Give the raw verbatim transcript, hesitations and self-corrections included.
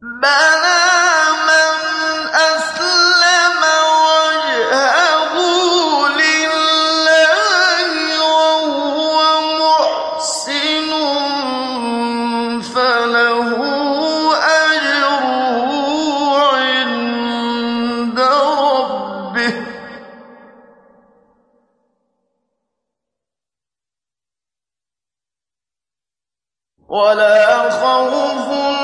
بَلَىٰ مَنْ أَسْلَمَ وَجْهَهُ لِلَّهِ وَهُوَ مُحْسِنٌ فَلَهُ أَجْرُهُ عِندَ رَبِّهِ ۖ وَلَا خَوْفٌ